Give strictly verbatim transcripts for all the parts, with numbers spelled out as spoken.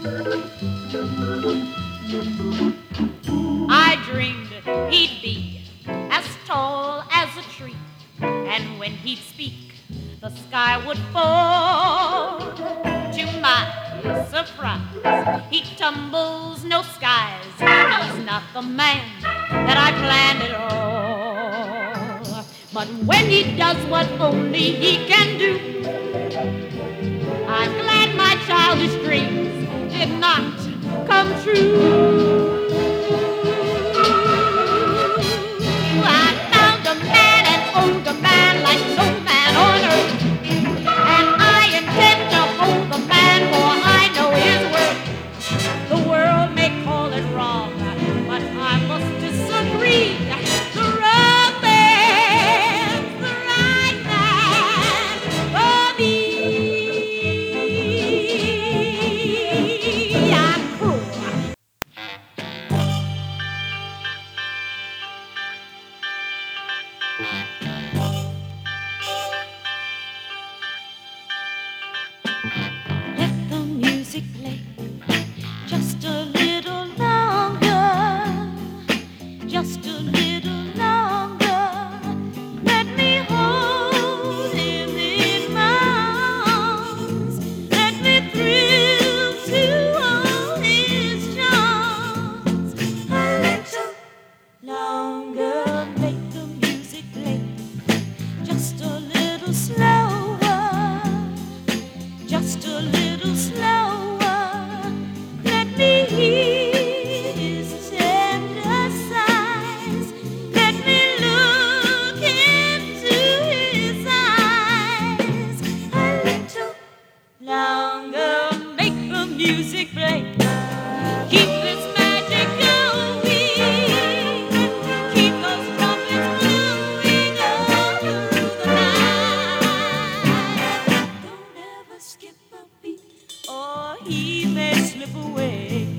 I dreamed he'd be as tall as a tree, and when he'd speak, the sky would fall. To my surprise, he tumbles no skies. He's not the man that I planned at all. But when he does what only he can do, I'm glad my childish dreams did not come true. I found a man and owned a man like no man on earth, and I intend to hold the man, for I know his worth. The world may call it wrong, but I must disagree. The wrong man's the right man for me. I'm cruel. Let the music play just a little longer, just a little longer. Let me hold him in my arms. Let me thrill to all his charms. A little longer, make the music play just a little slower, just a little slower. Let me hear his tender sighs. Let me look into his eyes. A little longer, make the music play. Keep this magic going. Keep those trumpets blowing all through the night. Don't ever skip a beat, or he may slip away.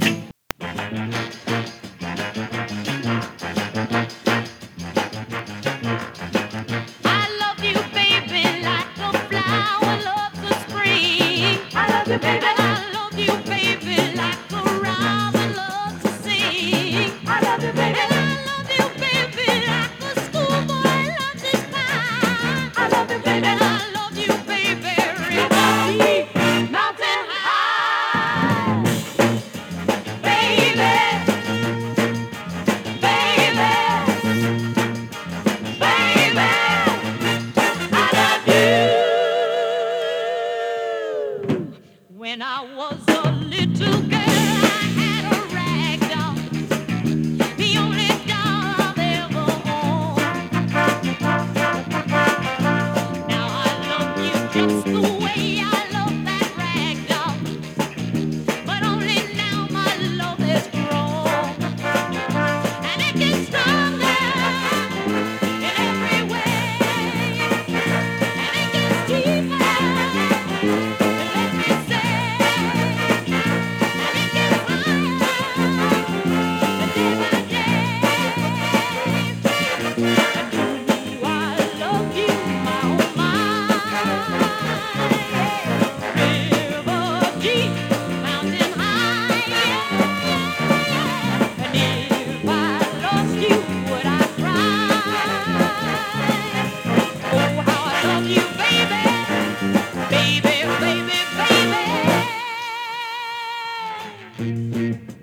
I love you, baby, like a flower loves the spring. I love you, baby. And I love you, baby, like a robin loves to sing. I love you, baby. And I love you, baby, like a schoolboy loves his pie. I love you, baby. And I love you, baby, river deep, mountain high. Baby, baby, baby, I love you. When I was a little girl, I had a rag doll, the only doll I've ever owned. Now I love you just the way I love that rag doll, but only now my love has grown, and it gets stronger in every way, and it gets deeper. Let me say, and it gets higher, day by day. And you know I love you, my oh my. River deep, mountain high. And if I lost you, would I cry? Oh, how I love you, baby, baby, baby, baby.